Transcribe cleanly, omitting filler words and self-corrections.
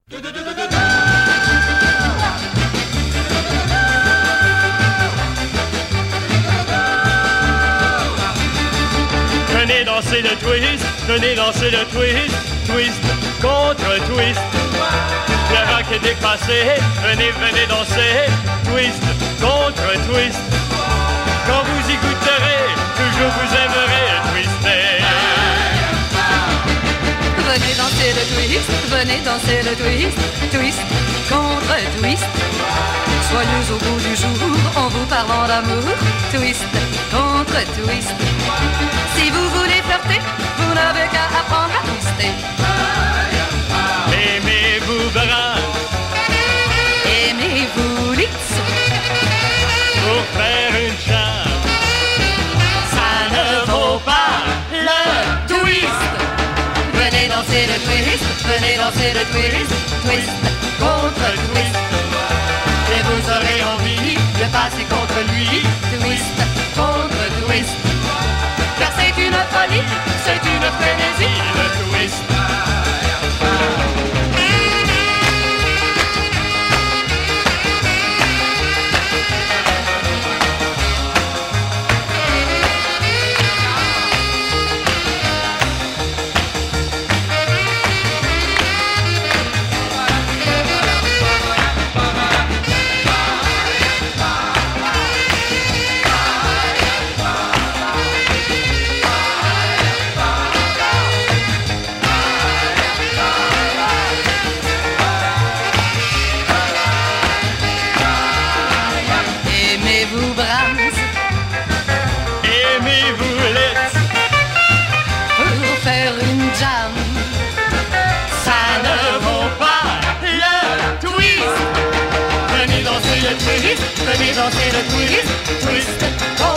Venez danser le twist, venez danser le twist, twist contre twist. Le rock est dépassé, venez, venez danser, twist contre twist. Quand vous y goûterez, toujours vous aimerez twister. Venez danser le twist, venez danser le twist, twist contre twist. Soyeux au bout du jour, en vous parlant d'amour, twist contre twist. Si vous voulez flirter, vous n'avez qu'à apprendre à twister. Aimez-vous brun, Aimez-vous litz, pour faire une charme, ça ne vaut pas le twist. venez danser le twist, venez danser le twist, twist contre twist. Et vous aurez envie De passer contre lui, twist contre twist. Car c'est une folie, c'est une frénésie, le twist. Aimez-vous Brahms Aimez-vous Litz, pour faire une jam? ça ne vaut pas le twist. Venez danser le twist, venez danser le twist, twist contre